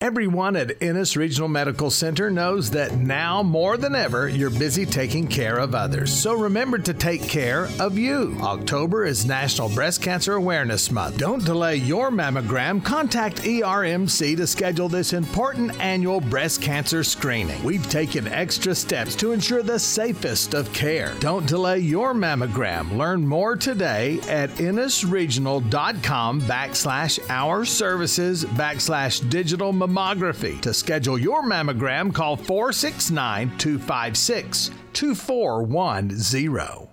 Everyone at Ennis Regional Medical Center knows that now more than ever, you're busy taking care of others. So remember to take care of you. October is National Breast Cancer Awareness Month. Don't delay your mammogram. Contact ERMC to schedule this important annual breast cancer screening. We've taken extra steps to ensure the safest of care. Don't delay your mammogram. Learn more today at ennisregional.com/our-services/digital mammography. To schedule your mammogram, call 469-256-2410.